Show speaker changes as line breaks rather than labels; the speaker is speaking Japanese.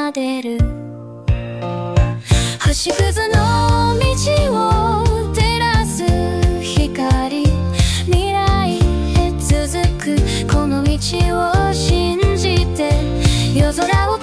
奏でる。星屑の道を照らす光、未来へ続くこの道を信じて、夜空を